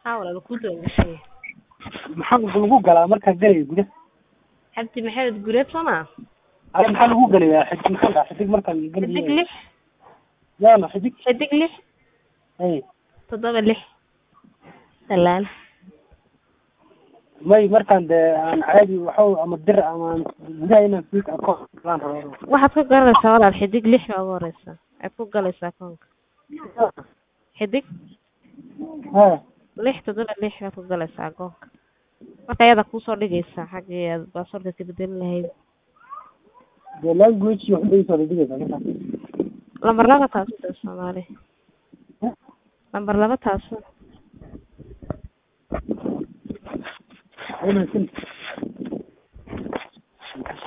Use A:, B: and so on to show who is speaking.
A: حاول أنا كنت ولا شيء
B: maxaa lagu galaa marka galay gudaha
A: حبتي محل تقولي صنع
B: أنا maxaa lagu galayaa xidig maxaa xidig marka
A: حدق
B: galay
A: لح
B: لا xidig
A: حدق لح
B: ay
A: تضرب لح دلال
B: may markaan de aan caadi waxa ama dir ama gudaha inaan fiik akoon laan rabo
A: waxaad ku garanaysaa walaal xidig lix baa ugu horeysa aad ku galaysaa koonka xidig
B: ha
A: lix toddoba lix baad ku galaysaa koonka marka ayada kusoo dhigaysaa xaggii aad baasaboorka ka bedelin lahayd
B: de language wuxuu leeyahay soo dhigaysaa marka
A: lambar laba taas u Soomaali lambar laba taas
B: ayna sin